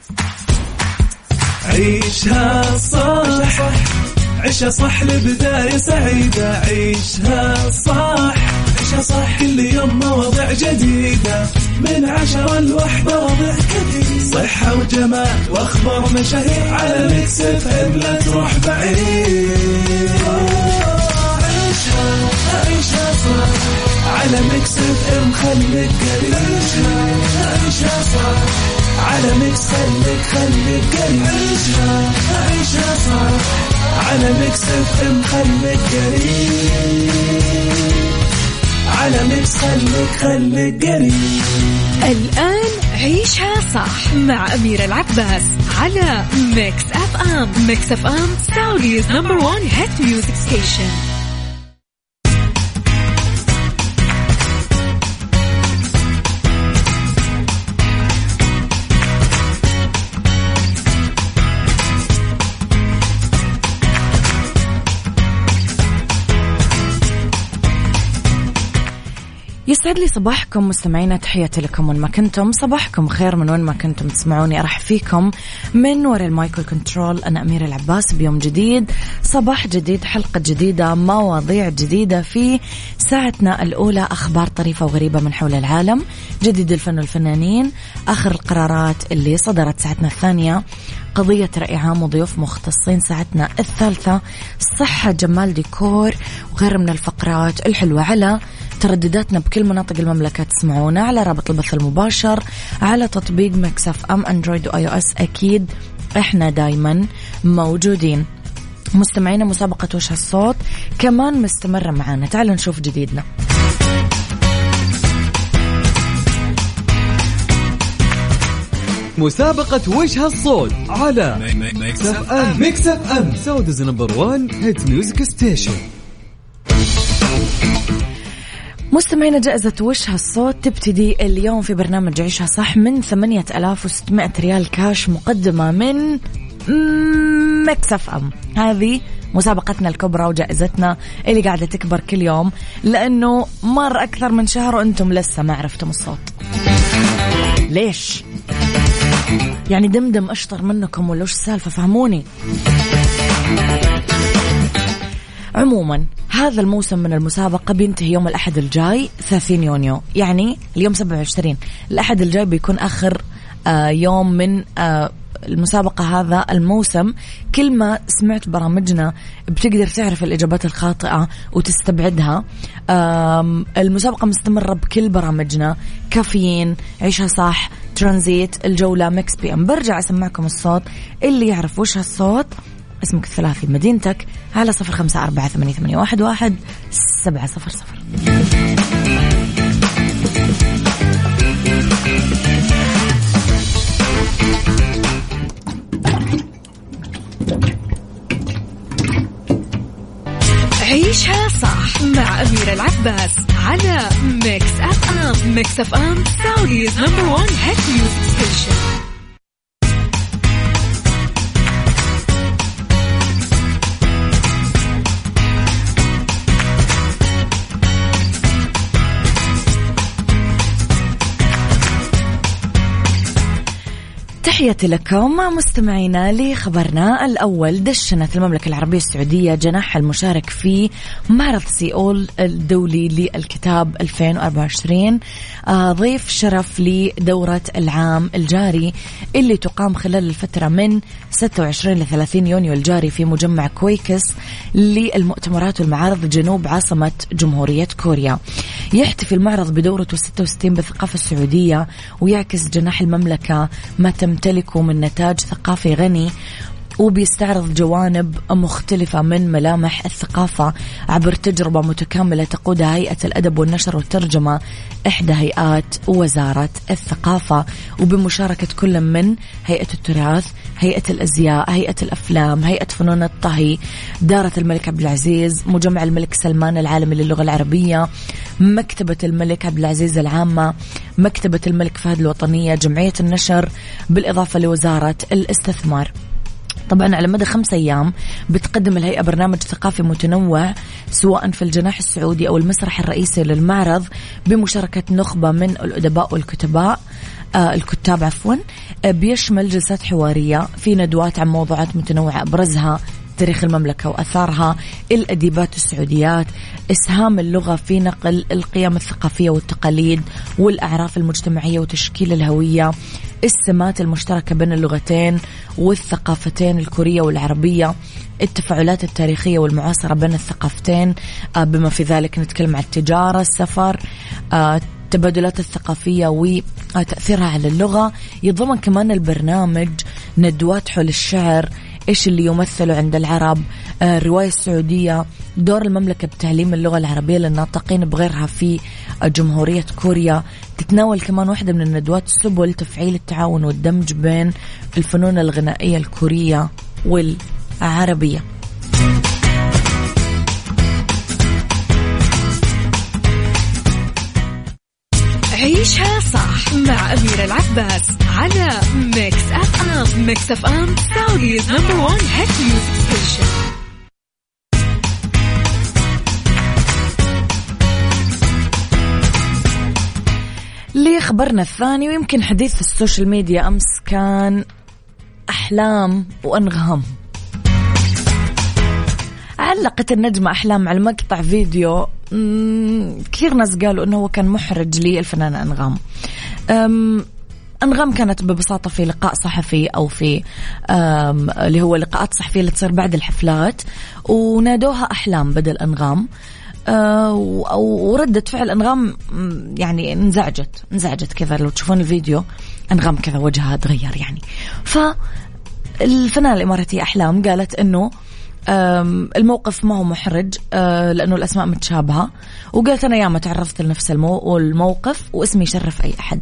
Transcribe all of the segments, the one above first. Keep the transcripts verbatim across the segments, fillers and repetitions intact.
عيشها صح عيشها صح لبداية سعيدة. عيشها صح عيشها صح كل يوم مواضيع جديدة من عشرة لوحدة وضع جديد. صحة وجمال واخبار مشاهير على ميكس اف ام لا تروح بعيد. عيشها عيشها صح على ميكس اف ام خليك قريب. عيشها عيشها صح على ميكس خليك خليك قريب. عيشها عيشها صح على ميكس اف ام خليك قريب. على ميكس خليك خليك قريب. الآن عيشها صح مع أميرة العباس على ميكس اف ام. ميكس اف ام سعوديز نمبر وان هيت ميوزك ستيشن. يسعد لي صباحكم مستمعينا، تحياتي لكم وين ما كنتم. صباحكم خير من وين ما كنتم تسمعوني. أرحب فيكم من وراء المايكرو كنترول. أنا أميرة العباس بيوم جديد، صباح جديد، حلقة جديدة، مواضيع جديدة في ساعتنا الأولى. أخبار طريفة وغريبة من حول العالم، جديد الفن والفنانين، آخر القرارات اللي صدرت ساعتنا الثانية، قضية رأي عام وضيوف مختصين ساعتنا الثالثة، صحة، جمال، ديكور وغير من الفقرات الحلوة. على تردداتنا بكل مناطق المملكة تسمعونا على رابط البث المباشر على تطبيق ميكس اف ام اندرويد واي او اس. أكيد احنا دايما موجودين. مستمعينا مسابقة وش هالصوت كمان مستمرة معانا. تعالوا نشوف جديدنا. مسابقة وش هالصوت على ميكس اف ام. ميكس اف ام سعوديز نمبر وان هيت ميوزك ستيشن. مستمعينا جائزة وش هالصوت تبتدي اليوم في برنامج عيشها صح من ثمانية آلاف وستمائة ريال كاش مقدمة من ميكس اف ام. هذه مسابقتنا الكبرى وجائزتنا اللي قاعدة تكبر كل يوم، لأنه مر أكثر من شهر وأنتم لسه ما عرفتم الصوت. ليش؟ يعني دمدم أشطر منكم ولا وش السالفة؟ فهموني. عموما هذا الموسم من المسابقة بينتهي يوم الأحد الجاي ثلاثين يونيو، يعني اليوم سبعة وعشرين. الأحد الجاي بيكون آخر آه يوم من آه المسابقة هذا الموسم. كل ما سمعت برامجنا بتقدر تعرف الإجابات الخاطئة وتستبعدها. المسابقة مستمرة بكل برامجنا، كافيين، عيشها صح، ترانزيت، الجولة، ميكس بي ام. برجع أسمعكم الصوت اللي يعرف وش هالصوت، اسمك الثلاثي، مدينتك، على صفر خمسة أربعة ثمانية ثمانية واحد واحد سبعة صفر صفر. عيشها صح مع أميرة العباس على ميكس اف ام. ميكس اف ام سعوديز نمبر وان هيت ميوزك ستيشن. تحياتي لكم مستمعينا. لخبرنا الأول، دشنت المملكة العربية السعودية جناحها المشارك في معرض سيول الدولي للكتاب ألفين وأربعة وعشرين، ضيف شرف لدورة العام الجاري اللي تقام خلال الفترة من ستة وعشرين لثلاثين يونيو الجاري في مجمع كويكس للمؤتمرات والمعارض جنوب عاصمة جمهورية كوريا. يحتفي المعرض بدورته ستة وستين بالثقافة السعودية، ويعكس جناح المملكة ما تمتلكه من نتاج ثقافي غني، وبيستعرض جوانب مختلفة من ملامح الثقافة عبر تجربة متكاملة تقودها هيئة الأدب والنشر والترجمة، إحدى هيئات وزارة الثقافة، وبمشاركة كل من هيئة التراث، هيئة الأزياء، هيئة الأفلام، هيئة فنون الطهي، دارة الملك عبد العزيز، مجمع الملك سلمان العالمي للغة العربية، مكتبة الملك عبد العزيز العامة، مكتبة الملك فهد الوطنية، جمعية النشر، بالإضافة لوزارة الاستثمار. طبعا على مدى خمس أيام بتقدم الهيئة برنامج ثقافي متنوع سواء في الجناح السعودي أو المسرح الرئيسي للمعرض، بمشاركة نخبة من الأدباء والكتباء. آه الكتاب عفوا آه بيشمل جلسات حوارية في ندوات عن موضوعات متنوعة أبرزها تاريخ المملكة وأثارها، الأديبات السعوديات، إسهام اللغة في نقل القيم الثقافية والتقاليد والأعراف المجتمعية وتشكيل الهوية، السمات المشتركة بين اللغتين والثقافتين الكورية والعربية، التفاعلات التاريخية والمعاصرة بين الثقافتين بما في ذلك نتكلم عن التجارة، السفر، التبادلات الثقافية وتأثيرها على اللغة. يضمن كمان البرنامج ندوات حول الشعر، إيش اللي يمثله عند العرب، الرواية السعودية، دور المملكة بتعليم اللغة العربية للناطقين بغيرها في جمهورية كوريا. تتناول كمان واحدة من الندوات سبل تفعيل التعاون والدمج بين الفنون الغنائية الكورية والعربية. عيشها صح مع أميرة العباس على ميكس أف أم. ميكس أف أم سعوديز نمبر وان هيت ميوزك ستيشن. لي خبرنا الثاني، ويمكن حديث في السوشيال ميديا أمس كان أحلام وأنغام. علقت النجمة أحلام على مقطع فيديو كثير ناس قالوا أنه هو كان محرج للفنانة أنغام. أنغام كانت ببساطة في لقاء صحفي أو في اللي هو لقاءات صحفية اللي تصير بعد الحفلات، ونادوها أحلام بدل أنغام، وردت فعل أنغام يعني انزعجت انزعجت كذا. لو تشوفون الفيديو أنغام كذا وجهها تغير يعني. فالفنانة الإماراتية أحلام قالت أنه الموقف ما هو محرج لأنه الأسماء متشابهة، وقالت أنا ياما تعرضت لنفس الموقف واسمي يشرف أي أحد.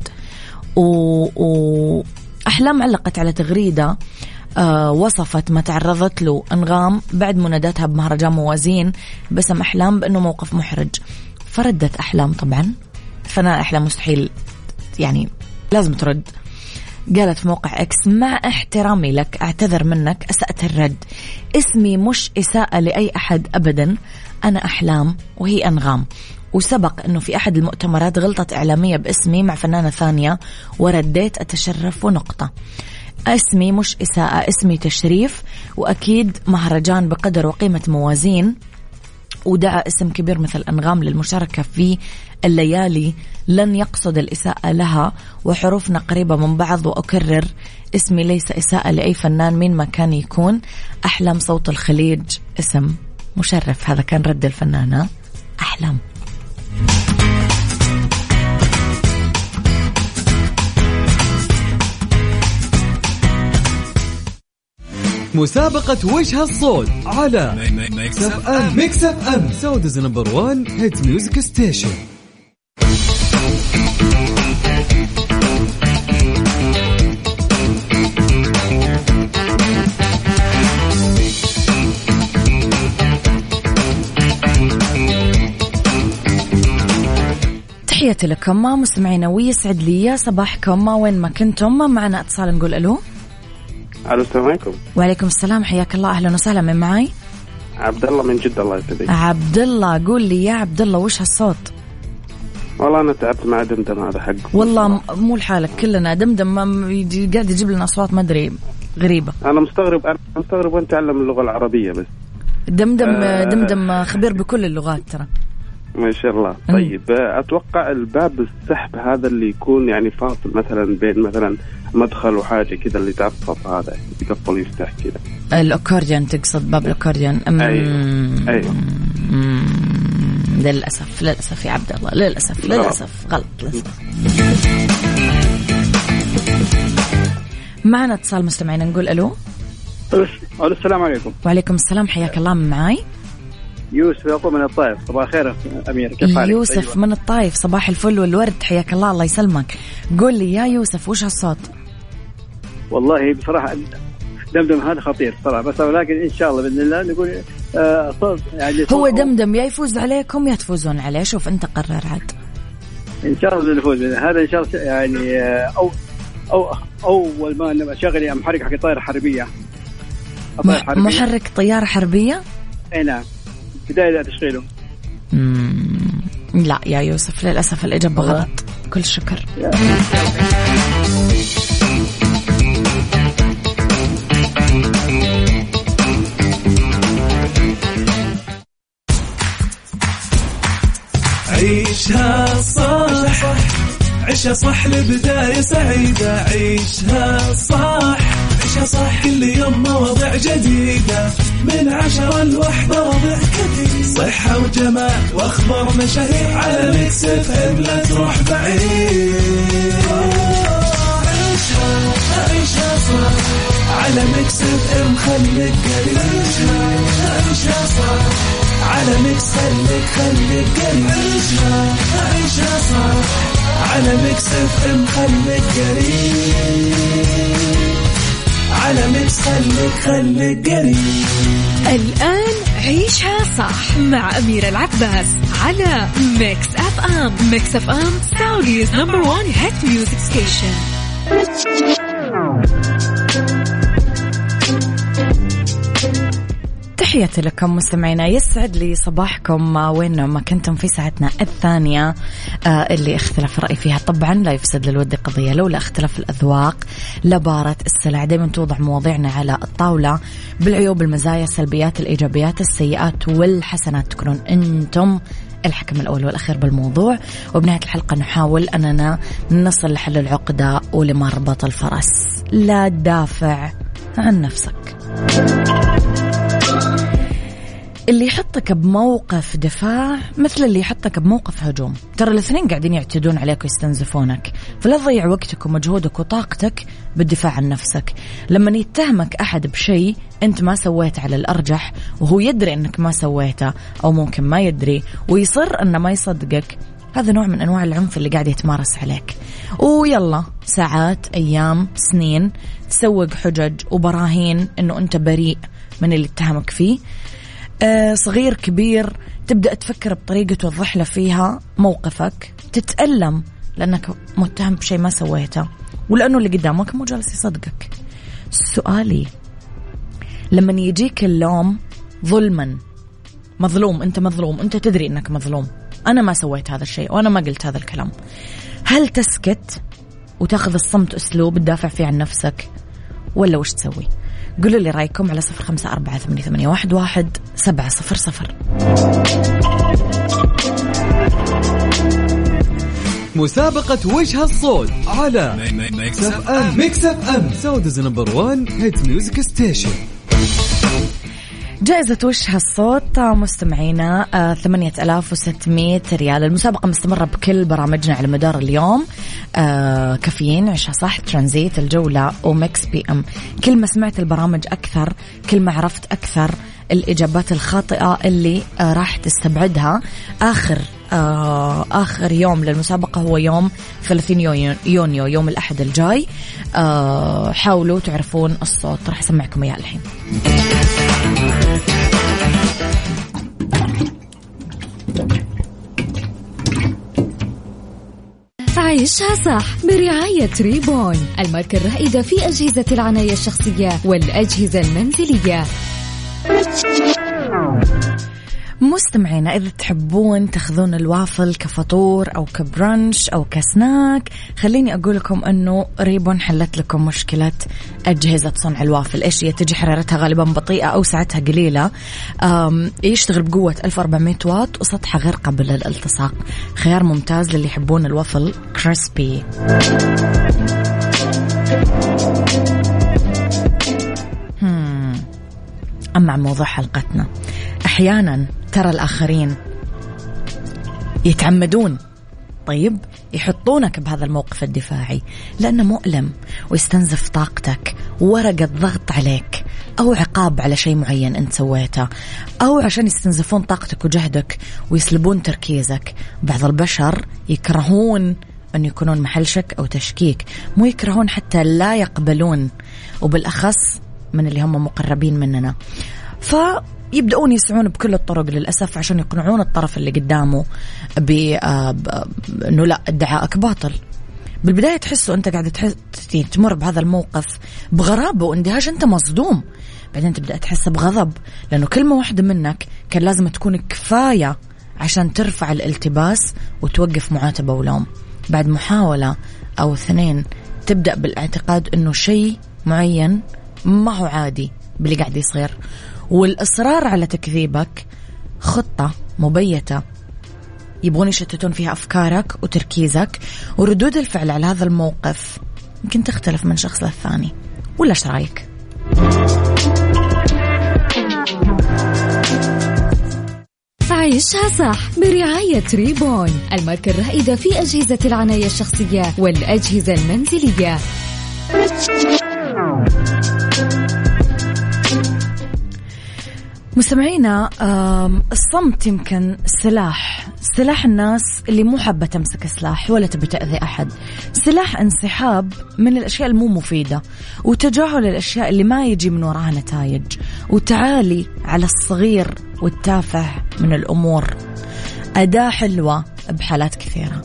وأحلام علقت على تغريدة وصفت ما تعرضت له أنغام بعد مناداتها بمهرجان موازين باسم أحلام بأنه موقف محرج. فردت أحلام، طبعا فنانة أحلام مستحيل يعني لازم ترد. قالت في موقع إكس: مع احترامي لك أعتذر منك، أسأت الرد، اسمي مش إساءة لأي أحد أبدا، أنا أحلام وهي أنغام، وسبق أنه في أحد المؤتمرات غلطت إعلامية باسمي مع فنانة ثانية ورديت أتشرف ونقطة. اسمي مش إساءة، اسمي تشريف، وأكيد مهرجان بقدر وقيمة موازين ودعا اسم كبير مثل أنغام للمشاركة في الليالي لن يقصد الإساءة لها، وحروفنا قريبة من بعض، وأكرر اسمي ليس إساءة لأي فنان مين ما كان يكون، أحلام صوت الخليج اسم مشرف. هذا كان رد الفنانة أحلام. مسابقة وجه الصوت على ميكس أف أم. ميكس أف أم سعوديز نمبر وان هيت ميوزك ستيشن. تحياتي لكم مستمعينا ويسعد لي صباحكم وين ما كنتم. معنا اتصال نقول ألو. الو السلام عليكم. وعليكم السلام، حياك الله، اهلا وسهلا. من معاي؟ عبد الله من جدة. الله يسعدك. عبد الله، قول لي يا عبد الله وش هالصوت؟ والله انا تعبت مع دمدم هذا حق. والله مو لحالك، كلنا دمدم ما قاعد يجيب لنا اصوات ما ادري غريبه. انا مستغرب انا مستغرب وانت تعلم اللغه العربيه بس. دمدم آه دمدم خبير بكل اللغات ترى. ما شاء الله. طيب اتوقع الباب السحب هذا اللي يكون يعني فاصل مثلا بين مثلا مدخل وحاجه كذا اللي تعصب هذا يقفل يفتح كذا. الاكورديون تقصد؟ باب الاكورديون. ايوه ايوه. للاسف للاسف يا عبد الله، للاسف للاسف غلط للاسف. معنا اتصال مستمعين نقول الو. الو السلام عليكم. وعليكم السلام، حياك الله. من معاي؟ يوسف يعقوب من الطائف. صباح الخير أمير، كيف حالك؟ يوسف أيوة. من الطائف، صباح الفل والورد، حياك الله، الله يسلمك. قول لي يا يوسف وش هالصوت؟ والله بصراحة دمدم هذا خطير صراحة، بس ولكن إن شاء الله بإذن الله نقول آه صوت يعني هو دمدم يا يفوز عليكم يا تفوزون عليه، شوف أنت قرر عاد. إن شاء الله نفوز هذا إن شاء الله يعني آه أو أو أول ما نشغل يعني محرك حق طائرة حربية. حربية. محرك طيارة حربية؟ أي نعم، بداية تشغيله. لا يا يوسف للأسف الإجابة غلط. كل شكر. عيشها صح لبداية سعيدة. عيشها صح عيشها صح كل يوم مواضيع جديدة من عشرة لوحدة وضع كثير. صحة وجمال واخبار مشاهير على ميكس اف ام لا تروح بعيد. عيشها عيشها صح على ميكس اف ام خليك قريب. عيشها صح على ميكس خليك خليك قريب. عيشها عيشها صح على ميكس اف ام خليك قريب. على ميكس خليك خليك قريب. الآن عيشها صح مع أميرة العباس على ميكس أف أم. ميكس أف أم سعوديز نمبر وان هيت ميوزك ستيشن. تحياتي لكم مستمعينا، يسعد لي صباحكم وين ما كنتم في ساعتنا الثانية اللي اختلاف رأي فيها طبعا لا يفسد للود قضية، لولا اختلاف الأذواق لبارة السلع. دائما توضع مواضيعنا على الطاولة بالعيوب المزايا السلبيات الإيجابيات السيئات والحسنات، تكونون أنتم الحكم الأول والأخير بالموضوع. وبنهاية الحلقة نحاول أننا نصل لحل العقدة ولمربط الفرس. لا تدافع عن نفسك. اللي يحطك بموقف دفاع مثل اللي يحطك بموقف هجوم، ترى الاثنين قاعدين يعتدون عليك ويستنزفونك، فلا تضيع وقتك ومجهودك وطاقتك بالدفاع عن نفسك. لما يتهمك أحد بشيء أنت ما سويته على الأرجح وهو يدري أنك ما سويته أو ممكن ما يدري ويصر أنه ما يصدقك، هذا نوع من أنواع العنف اللي قاعد يتمارس عليك. ويلا ساعات أيام سنين تسوق حجج وبراهين أنه أنت بريء من اللي اتهمك فيه. آه صغير كبير تبدأ تفكر بطريقة توضح له فيها موقفك، تتألم لأنك متهم بشيء ما سويته ولأنه اللي قدامك مو جالس يصدقك. سؤالي، لما يجيك اللوم ظلما، مظلوم، أنت مظلوم، أنت تدري أنك مظلوم، أنا ما سويت هذا الشيء وأنا ما قلت هذا الكلام، هل تسكت وتاخذ الصمت أسلوب تدافع فيه عن نفسك ولا وش تسوي؟ قولوا لي رأيكم على صفر خمسة أربعة ثمانية ثمانية واحد واحد سبعة صفر صفر. مسابقة وجه الصوت على ميكس اف ام. ميكس اف ام سعوديز نمبر وان هيت ميوزك ستيشن. جائزة وش هالصوت مستمعينا آه ثمانية آلاف وستمائة ريال. المسابقة مستمرة بكل برامجنا على مدار اليوم، آه كافيين، عيشها صح، ترانزيت، الجولة، وميكس بي ام. كل ما سمعت البرامج أكثر كل ما عرفت أكثر الإجابات الخاطئة اللي آه راح تستبعدها. آخر آه آخر يوم للمسابقة هو يوم ثلاثين يونيو يوم الأحد الجاي. آه حاولوا تعرفون الصوت، راح أسمعكم إياه الحين. عيشها صح برعاية ريبون، الماركة الرائدة في أجهزة العناية الشخصية والأجهزة المنزلية. مستمعينا، إذا تحبون تأخذون الوافل كفطور أو كبرانش أو كسناك، خليني أقول لكم أنه ريبون حلت لكم مشكلة أجهزة صنع الوافل. إيش هي؟ تجي حرارتها غالبا بطيئة أو سعتها قليلة، يشتغل بقوة ألف وأربعمائة واط وسطحها غير قابل للالتصاق. خيار ممتاز للي يحبون الوافل كريسبي. أما موضوع حلقتنا، أحيانا ترى الآخرين يتعمدون طيب يحطونك بهذا الموقف الدفاعي لأنه مؤلم ويستنزف طاقتك، ورقة ضغط عليك أو عقاب على شيء معين أنت سويته، أو عشان يستنزفون طاقتك وجهدك ويسلبون تركيزك. بعض البشر يكرهون أن يكونون محل شك أو تشكيك، مو يكرهون حتى لا يقبلون، وبالأخص من اللي هم مقربين مننا، فيبدأون يسعون بكل الطرق للأسف عشان يقنعون الطرف اللي قدامه بأنه لا، ادعائك باطل. بالبداية تحسوا أنت قاعد تمر بهذا الموقف بغرابة واندهاش، أنت مصدوم، بعدين تبدأ تحس بغضب لأنه كلمة واحدة منك كان لازم تكون كفاية عشان ترفع الالتباس وتوقف معاتبة ولوم. بعد محاولة أو اثنين تبدأ بالاعتقاد أنه شيء معين ما هو عادي باللي قاعد يصير، والإصرار على تكذيبك خطة مبيتة يبغون يشتتون فيها أفكارك وتركيزك، وردود الفعل على هذا الموقف يمكن تختلف من شخص للثاني. ولا ايش رايك؟ عيشها صح برعاية ريبون، الماركة الرائدة في أجهزة العناية الشخصية والأجهزة المنزلية. مستمعينا، الصمت يمكن سلاح، سلاح الناس اللي مو حابة تمسك سلاح ولا تبي تأذي أحد، سلاح انسحاب من الأشياء المو مفيدة، وتجاهل الأشياء اللي ما يجي من وراها نتائج، وتعالي على الصغير والتافه من الأمور. أداة حلوة بحالات كثيرة.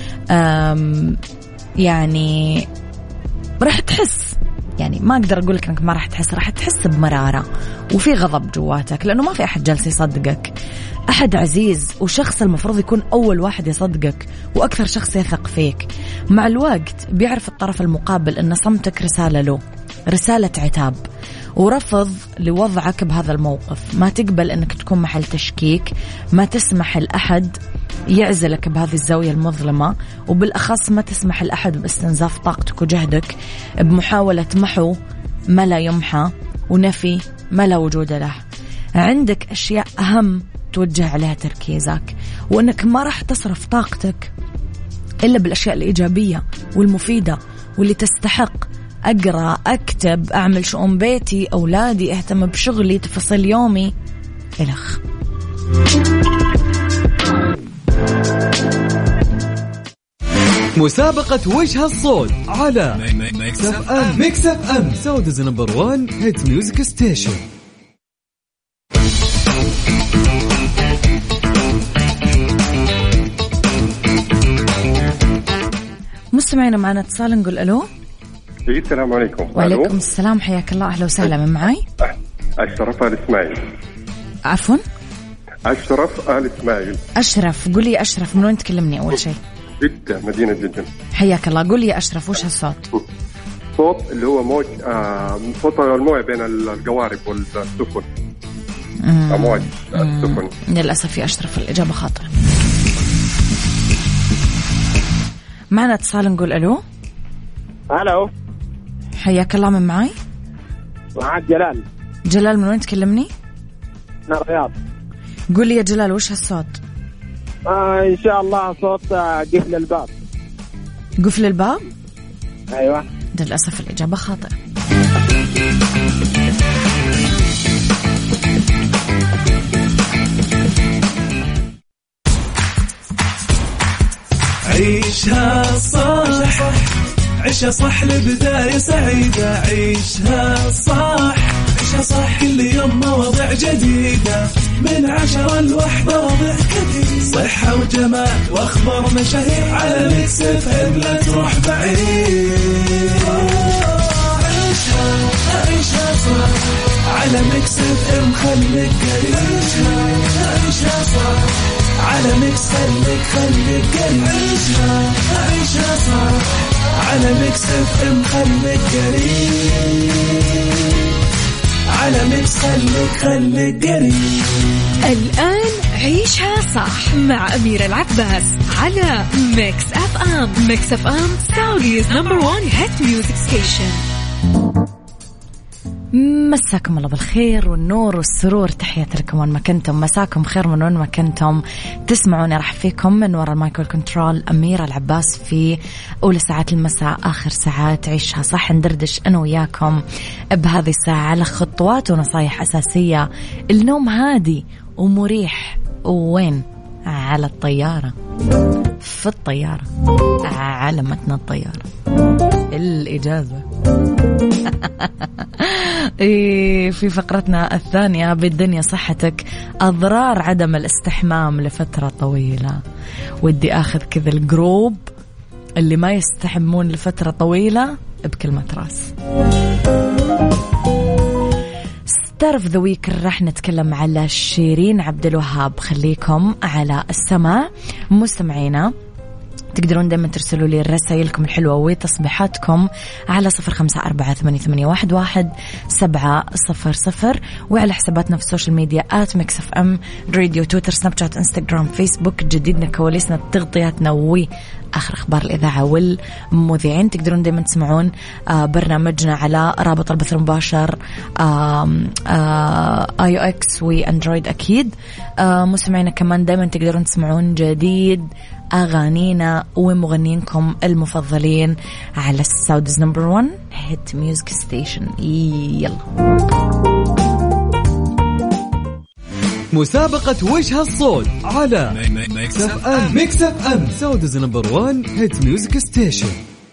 يعني راح تحس، يعني ما أقدر أقول لك أنك ما راح تحس، راح تحس بمرارة وفي غضب جواتك، لأنه ما في أحد جالس يصدقك، أحد عزيز وشخص المفروض يكون أول واحد يصدقك وأكثر شخص يثق فيك. مع الوقت بيعرف الطرف المقابل أن صمتك رسالة له، رسالة عتاب ورفض لوضعك بهذا الموقف. ما تقبل أنك تكون محل تشكيك، ما تسمح لأحد يعزلك بهذه الزاوية المظلمة، وبالأخص ما تسمح لأحد باستنزاف طاقتك وجهدك بمحاولة محو ما لا يمحى ونفي ما لا وجود له. عندك أشياء أهم توجه عليها تركيزك، وأنك ما راح تصرف طاقتك إلا بالأشياء الإيجابية والمفيدة واللي تستحق. أقرأ، أكتب، أعمل شؤون بيتي، أولادي، أهتم بشغلي، تفاصيل يومي، إلخ. مسابقة وجه الصوت على ميكس اف ام. ميكس اف ام سعوديز نمبر وان هيت ميوزك ستيشن. مستمعينا معنا اتصال، نقول ألو. السلام عليكم. وعليكم السلام، حياك الله، أهلا وسهلا. من معي؟ أشرف آل إسماعيل. عفوا؟ أشرف آل إسماعيل. أشرف، قولي يا أشرف من وين تكلمني أول شيء؟ جدة، مدينة جدة. حياك الله. قولي يا أشرف، وش هالصوت؟ صوت اللي هو موج، آه صوت الموية بين القوارب والسفن. أمواج السفن. للأسف يا أشرف الإجابة خاطئة. معنا اتصال، نقول ألو. ألو، حياك الله. من معي؟ معك جلال. جلال، من وين تكلمني؟ من الرياض. قول لي يا جلال، وش هالصوت؟ آه إن شاء الله صوت قفل الباب. قفل الباب؟ أيوة. للأسف الإجابة خاطئة. عيشها صح، عيشها صح لبداية سعيدة. عيشها صح، عيشها صح كل يوم مواضيع جديدة، من عشرة لوحدة وضع كثير، صحة وجمال واخبار مشاهير، على ميكس اف ام لا تروح بعيد. عيشها عيشها صح على ميكس اف ام، خليك قريب. عيشها عيشها صح على ميكس، خليك خليك قريب. عيشها عيشها صح على ميكس اف ام، خليك قريب. على ميكس خليك خليك قريب. الآن عيشها صح مع أميرة العباس على ميكس اف ام. ميكس اف ام سعوديز نمبر وان هيت ميوزك ستيشن. مساكم الله بالخير والنور والسرور، تحياتي لكم وين ما كنتم، مساكم خير من وين ما كنتم تسمعوني. راح فيكم من وراء المايكرو كنترول أميرة العباس في أولى ساعات المساء، آخر ساعات عيشها صح. ندردش أنا وياكم بهذه الساعة على خطوات ونصايح أساسية النوم هادي ومريح. وين؟ على الطيارة، في الطيارة، على متن الطيارة، الإجازة. إيه، في فقرتنا الثانية بالدنيا صحتك، أضرار عدم الاستحمام لفترة طويلة. ودي أخذ كذا الجروب اللي ما يستحمون لفترة طويلة بكلمة راس. ستارف ذا ويك راح نتكلم على شيرين عبد الوهاب. خليكم على السماع مستمعينا. تقدرون دائما ترسلوا لي رسائلكم الحلوة وتصبيحاتكم على صفر خمسة أربعة ثمانية ثمانية واحد واحد سبعة صفر صفر، وعلى حساباتنا في السوشيال ميديا آت ميكس اف ام راديو، تويتر، سناب شات، انستغرام، فيسبوك. جديدنا، كواليسنا، تغطياتنا وآخر أخبار الإذاعة والمذيعين. تقدرون دائما تسمعون برنامجنا على رابط البث المباشر آي او اكس واندرويد أكيد. مستمعينا كمان دائما تقدرون تسمعون جديد أغانينا ومغنينكم المفضلين على الساودز نمبر ون هيت ميوزك ستيشن. يلا مسابقة وش هالصوت على ميكس اف ام. ميكس اف ام ساودز نمبر ون هيت ميوزك ستيشن.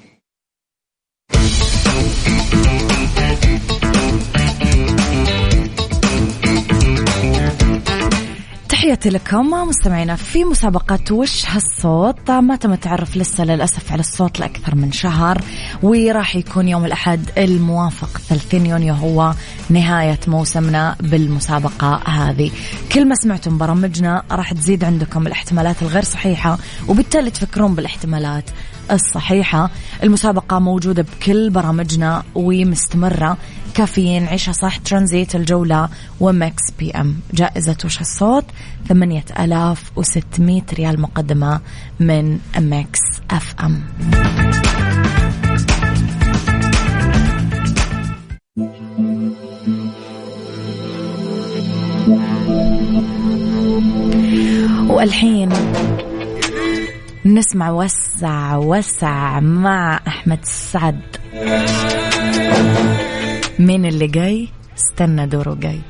تحياتي لكم مستمعينا في مسابقة وش هالصوت. ما تم التعرف لسه للأسف على الصوت لأكثر من شهر، وراح يكون يوم الأحد الموافق ثلاثين يونيو هو نهاية موسمنا بالمسابقة هذه. كل ما سمعتم برامجنا راح تزيد عندكم الاحتمالات الغير صحيحة، وبالتالي تفكرون بالاحتمالات الصحيحة. المسابقة موجودة بكل برامجنا ومستمرة: كافيين، عيشها صح، ترانزيت، الجولة، وماكس بي ام. جائزة وش الصوت ثمانية آلاف وستمائة ريال مقدمة من ماكس اف ام. والحين نسمع وسع وسع مع أحمد السعد. مين اللي جاي؟ استنى دوره جاي.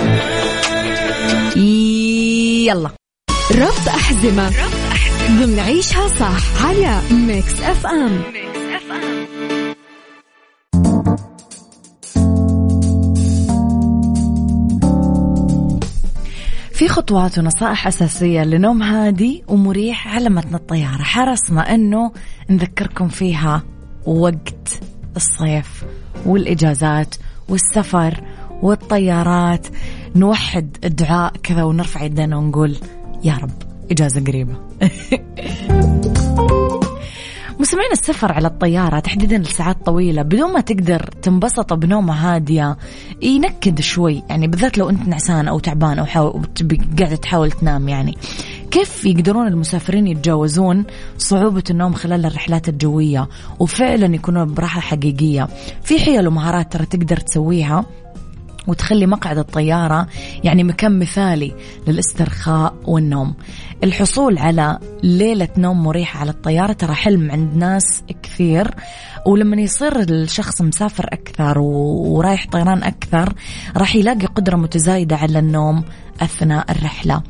يلا ربط أحزمة ضمن عيشها صح على ميكس اف ام. في خطوات ونصائح أساسية لنوم هادي ومريح على متن الطيارة حرصنا أنه نذكركم فيها وقت الصيف والإجازات والسفر والطيارات. نوحد الدعاء كذا ونرفع يدنا ونقول يا رب إجازة قريبة. مسمعين السفر على الطيارة تحديدا لساعات طويلة بدون ما تقدر تنبسط بنومة هادية ينكد شوي، يعني بالذات لو أنت نعسان أو تعبان أو حاول قاعدة تحاول تنام. يعني كيف يقدرون المسافرين يتجاوزون صعوبة النوم خلال الرحلات الجوية وفعلا يكونون براحة حقيقية؟ في حيل ومهارات ترى تقدر تسويها وتخلي مقعد الطيارة يعني مكان مثالي للاسترخاء والنوم. الحصول على ليلة نوم مريحة على الطيارة ترى حلم عند ناس كثير، ولما يصير الشخص مسافر أكثر ورايح طيران أكثر راح يلاقي قدرة متزايدة على النوم أثناء الرحلة.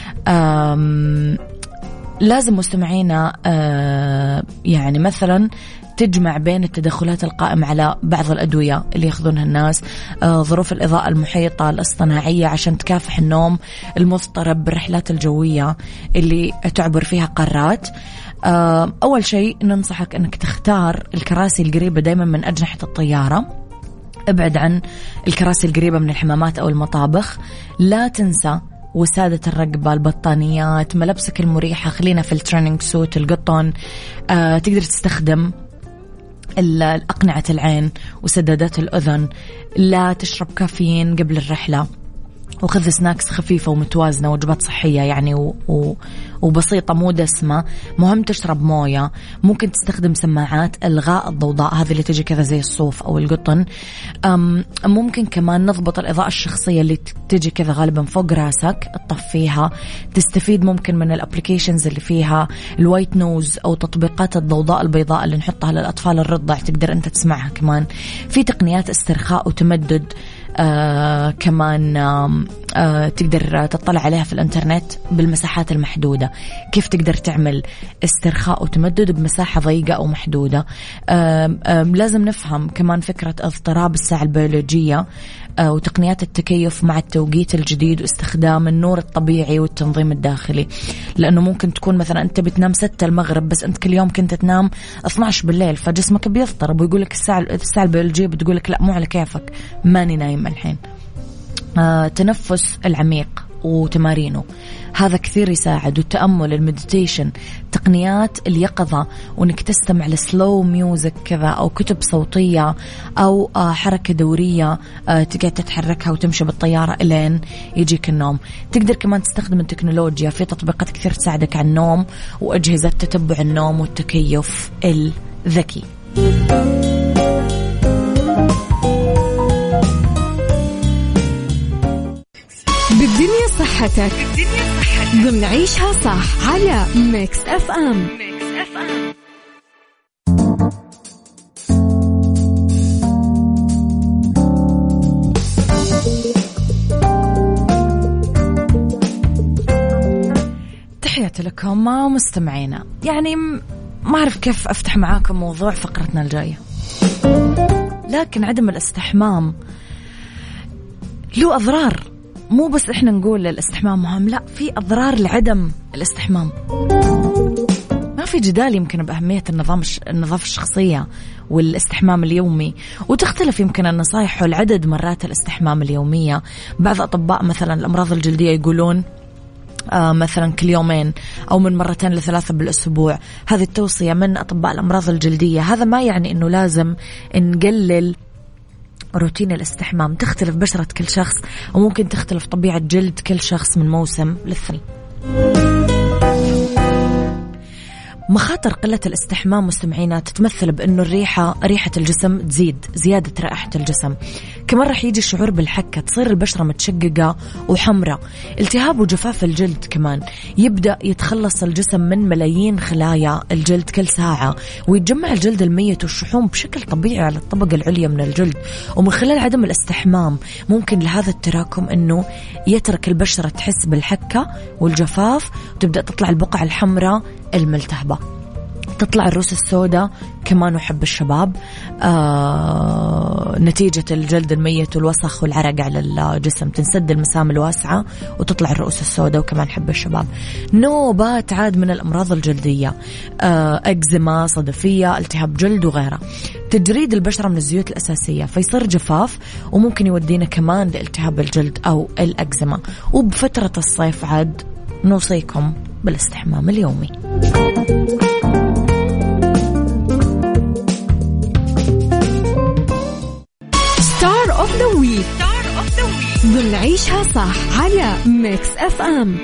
لازم مستمعينا يعني مثلا تجمع بين التدخلات القائمة على بعض الأدوية اللي يأخذونها الناس، ظروف الإضاءة المحيطة الاصطناعية عشان تكافح النوم المضطرب بالرحلات الجوية اللي تعبر فيها قارات. أول شيء ننصحك أنك تختار الكراسي القريبة دايما من أجنحة الطيارة، ابعد عن الكراسي القريبة من الحمامات أو المطابخ. لا تنسى وسادة الرقبة، البطانيات، ملابسك المريحة، خلينا في التريننج سوت، القطن. آه، تقدر تستخدم الأقنعة العين وسدادات الأذن. لا تشرب كافيين قبل الرحلة، وخذ سناكس خفيفة ومتوازنة، وجبات صحية يعني و... و... وبسيطة مو دسمة. مهم تشرب موية. ممكن تستخدم سماعات إلغاء الضوضاء، هذه اللي تجي كذا زي الصوف أو القطن. أم... ممكن كمان نضبط الإضاءة الشخصية اللي تجي كذا غالبا فوق راسك، تطفيها. تستفيد ممكن من الابليكيشنز اللي فيها الوايت نوز أو تطبيقات الضوضاء البيضاء اللي نحطها للأطفال الرضع، تقدر أنت تسمعها. كمان في تقنيات استرخاء وتمدد آه كمان آه آه تقدر تطلع عليها في الانترنت بالمساحات المحدودة، كيف تقدر تعمل استرخاء وتمدد بمساحة ضيقة أو محدودة. آه آه لازم نفهم كمان فكرة اضطراب الساعة البيولوجية آه وتقنيات التكيف مع التوقيت الجديد واستخدام النور الطبيعي والتنظيم الداخلي، لأنه ممكن تكون مثلا أنت بتنام ستة المغرب بس أنت كل يوم كنت تنام اثنا عشر بالليل، فجسمك بيضطرب ويقولك الساعة الساعة البيولوجية بتقولك لا مو على كيفك، ماني نايم الحين. آه، تنفس العميق وتمارينه، هذا كثير يساعد. والتأمل، المديتيشن، تقنيات اليقظة، وإنك تستمع لسلو ميوزك كذا أو كتب صوتية أو حركة دورية تقعد تتحركها وتمشي بالطيارة إلين يجيك النوم. تقدر كمان تستخدم التكنولوجيا في تطبيقات كثير تساعدك على النوم وأجهزة تتبع النوم والتكيف الذكي. بالدنيا صحتك ضمن عيشها صح على ميكس اف ام. تحياتي لكم مستمعينا. يعني ما أعرف كيف أفتح معاكم موضوع فقرتنا الجاية، لكن عدم الاستحمام له أضرار. مو بس إحنا نقول الاستحمام مهم، لا، في أضرار لعدم الاستحمام. ما في جدال يمكن بأهمية النظام النظافة الشخصية والاستحمام اليومي، وتختلف يمكن النصائح حول عدد مرات الاستحمام اليومية. بعض أطباء مثلا الأمراض الجلدية يقولون آه مثلا كل يومين أو من مرتين لثلاثة بالأسبوع. هذه التوصية من أطباء الأمراض الجلدية. هذا ما يعني إنه لازم نقلل روتين الاستحمام. تختلف بشرة كل شخص، وممكن تختلف طبيعة جلد كل شخص من موسم للثاني. مخاطر قلة الاستحمام مستمعينا تتمثل بأنه الريحة ريحة الجسم تزيد، زيادة رائحة الجسم. كمان رح يجي الشعور بالحكة، تصير البشرة متشققة وحمراء، التهاب وجفاف الجلد. كمان يبدأ يتخلص الجسم من ملايين خلايا الجلد كل ساعة، ويتجمع الجلد الميت والشحوم بشكل طبيعي على الطبقة العليا من الجلد. ومن خلال عدم الاستحمام ممكن لهذا التراكم أنه يترك البشرة تحس بالحكة والجفاف، وتبدأ تطلع البقع الحمراء الملتهبة، تطلع الروس السوداء كمان وحب الشباب آه نتيجة الجلد الميت والوسخ والعرق على الجسم. تنسد المسام الواسعة وتطلع الرؤوس السوداء وكمان حب الشباب. نوبات عاد من الأمراض الجلدية، آه أكزيما، صدفية، التهاب جلد وغيرها. تجريد البشرة من الزيوت الأساسية فيصير جفاف، وممكن يودينا كمان لالتهاب الجلد أو الأكزيما. وبفترة الصيف عاد نوصيكم بالاستحمام اليومي. ستار اوف ذا ويك ضمن عيشها صح على ميكس اف ام.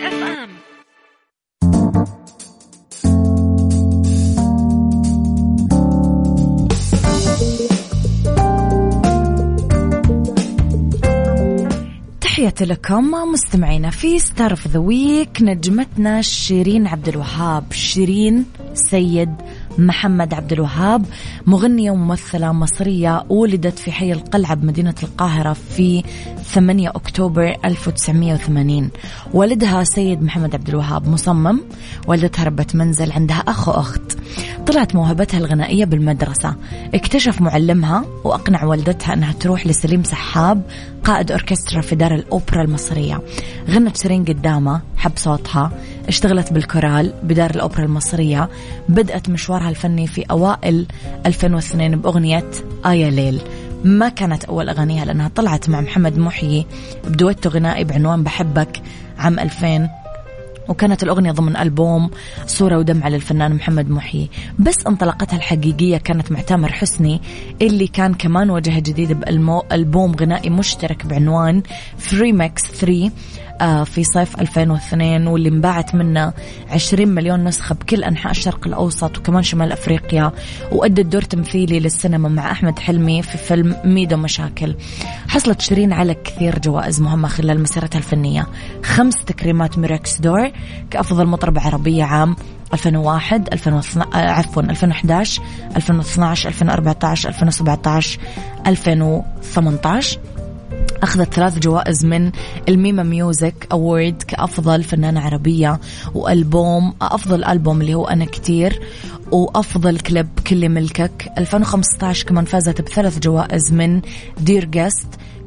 تحياتي لكم مستمعينا. في ستار اوف ذا ويك نجمتنا شيرين عبد الوهاب. شيرين سيد محمد عبد الوهاب مغنية وممثلة مصرية، ولدت في حي القلعة بمدينة القاهرة في ثمانية أكتوبر ألف وتسعمية وثمانين. والدها سيد محمد عبد الوهاب مصمم، والدتها ربة منزل، عندها أخ وأخت. طلعت موهبتها الغنائية بالمدرسة، اكتشف معلمها وأقنع والدتها أنها تروح لسليم سحاب قائد أوركسترا في دار الأوبرا المصرية. غنت شيرين قدامه، حب صوتها، اشتغلت بالكورال بدار الأوبرا المصرية. بدأت مشوارها الفني في أوائل ألفين واثنين بأغنية آيا ليل. ما كانت أول أغنيها لأنها طلعت مع محمد محيي بدويتو غنائي بعنوان بحبك عام ألفين، وكانت الأغنية ضمن ألبوم صورة ودمعة للفنان محمد محيي. بس انطلاقتها الحقيقية كانت مع تامر حسني، اللي كان كمان وجهة جديدة بألبوم غنائي مشترك بعنوان ثري ماكس ثري في صيف ألفين واثنين، واللي انباعت منه عشرين مليون نسخة بكل أنحاء الشرق الأوسط وكمان شمال أفريقيا. وأدت دور تمثيلي للسينما مع أحمد حلمي في فيلم ميدو مشاكل. حصلت شيرين على كثير جوائز مهمة خلال مسيرتها الفنية. خمس تكريمات ميركس دور كأفضل مطربة عربية عام ألفين وواحد، ألفين واثنين عفوا ألفين وأحد عشر، ألفين واثني عشر، ألفين وأربعة عشر، ألفين وسبعة عشر، ألفين وثمانية عشر. أخذت ثلاث جوائز من الميما ميوزك أورد كأفضل فنانة عربية، وألبوم أفضل ألبوم اللي هو أنا كتير، وأفضل كليب كل ملكك. ألفين وخمسة عشر كمان فازت بثلاث جوائز من دير جاست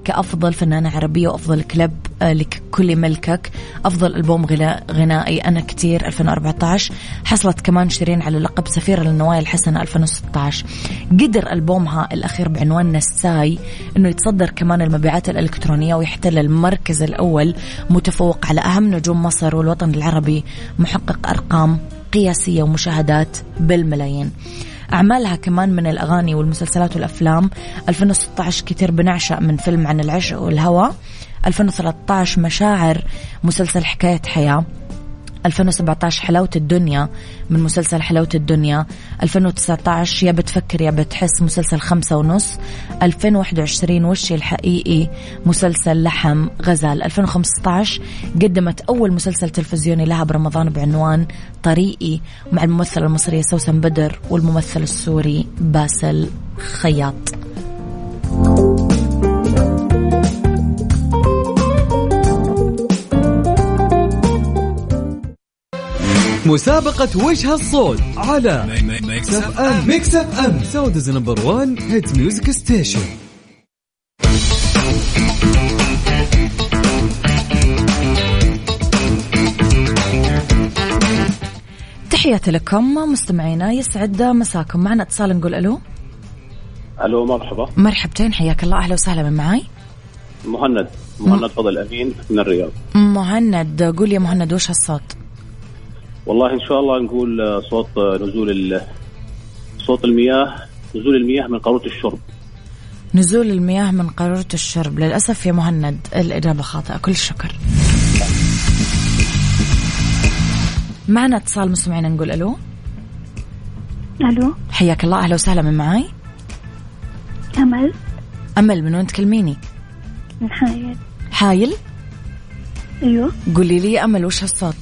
كأفضل فنانة عربية وأفضل كليب لكل ملكك، أفضل ألبوم غنائي أنا كتير ألفين وأربعة عشر. حصلت كمان شيرين على لقب سفيرة للنوايا الحسنة ألفين وستة عشر. قدر ألبومها الأخير بعنوان نساي أنه يتصدر كمان المبيعات الإلكترونية ويحتل المركز الأول، متفوق على أهم نجوم مصر والوطن العربي، محقق أرقام قياسية ومشاهدات بالملايين. أعمالها كمان من الأغاني والمسلسلات والأفلام: ألفين وستة عشر كتير بنعشق من فيلم عن العشق والهوى، ألفين وثلاثة عشر مشاعر مسلسل حكاية حياة، ألفين وسبعة عشر حلاوة الدنيا من مسلسل حلاوة الدنيا، ألفين وتسعة عشر يا بتفكر يا بتحس مسلسل خمسة ونص، ألفين وواحد وعشرين وشي الحقيقي مسلسل لحم غزال، ألفين وخمسة عشر قدمت أول مسلسل تلفزيوني لها برمضان بعنوان طريقي مع الممثلة المصرية سوسن بدر والممثل السوري باسل خياط. مسابقة وجه الصوت على ميكس اف ام. ميكس اف ام سعوديز نمبر وان هيت ميوزك ستيشن. تحياتي لكم مستمعينا، يسعد مساكم. معنا اتصال، نقول الو. الو مرحبا. مرحبتين، حياك الله، اهلا وسهلا. من معاي؟ مهند. مهند فضل امين من الرياض. مهند، قول يا مهند وش هالصوت؟ والله إن شاء الله نقول صوت نزول صوت المياه، نزول المياه من قارورة الشرب. نزول المياه من قارورة الشرب. للأسف يا مهند الإجابة خاطئة، كل الشكر. معنا اتصال مستمعين، نقول ألو. ألو، حياك الله، أهلا وسهلا. من معاي؟ أمل. أمل، من وين تكلميني؟ من حايل. حايل؟ أيوه. قولي لي أمل وش هالصوت؟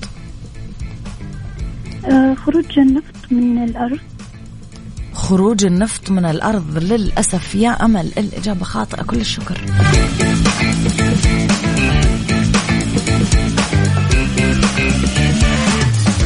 آه، خروج النفط من الأرض. خروج النفط من الأرض. للأسف يا أمل الإجابة خاطئة، كل الشكر.